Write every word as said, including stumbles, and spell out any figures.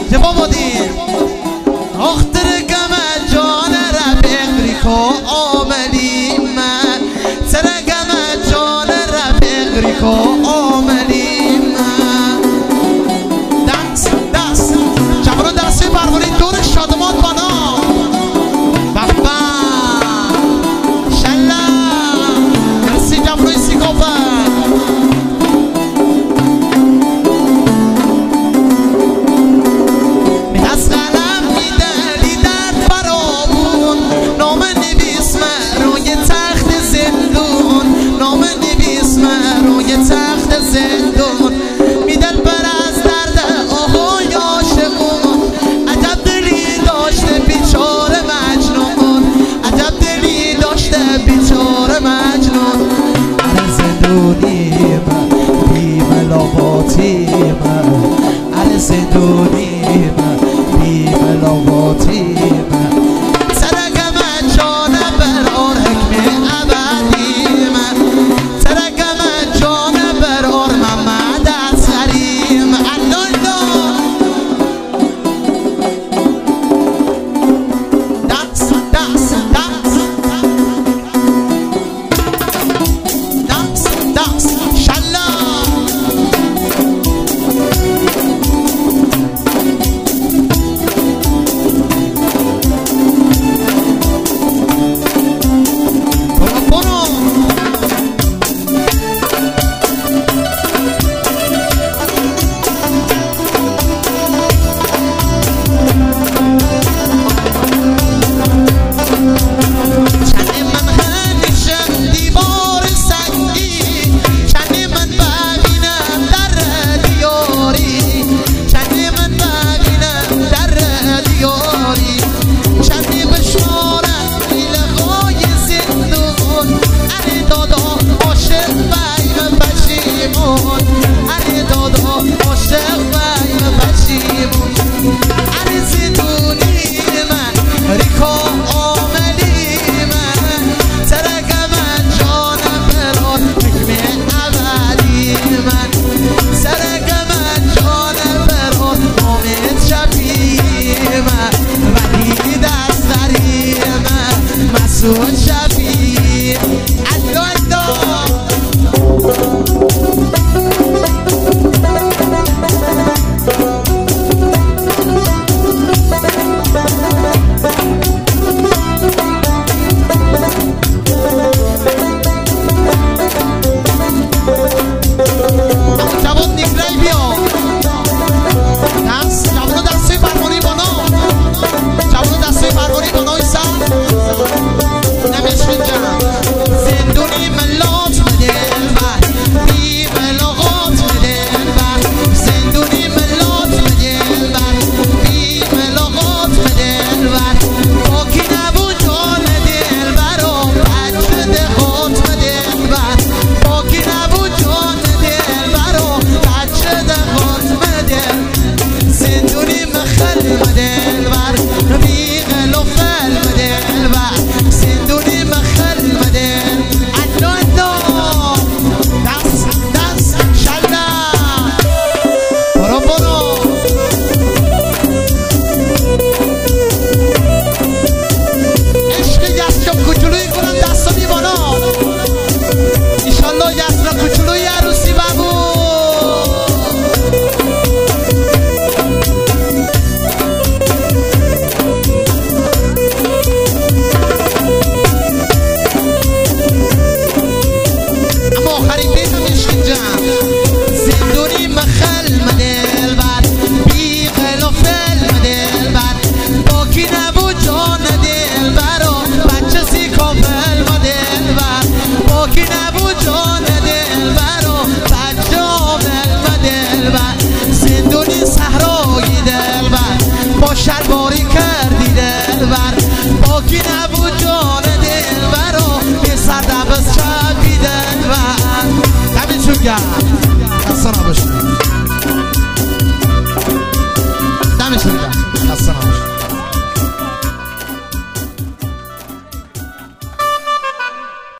جواب بدین اختر گم جان رفیق ریکو آمدی من سر گم جان رفیق ریکو آمدی من دست دست جوانان دستی برگارید دور شادمان بانا بابا شلا مرسی جوانوی سیکوفه زندون میدل بر از درد آهای عاشقون عجب دلی داشته بیچاره مجنون عجب دلی داشته بیچاره مجنون اره زندونیم بی ملاقاتیم اره زندونیم بی ملاقاتیم سرگم جان بر آن حکم ابدیم سرگم جان بر آن محمد اصغریم الله دست دست دست دست دست شلا شلواری کردی دلبر باکی نبود جان دلبر و یه سردبز چپی دلبر دمی چون گرد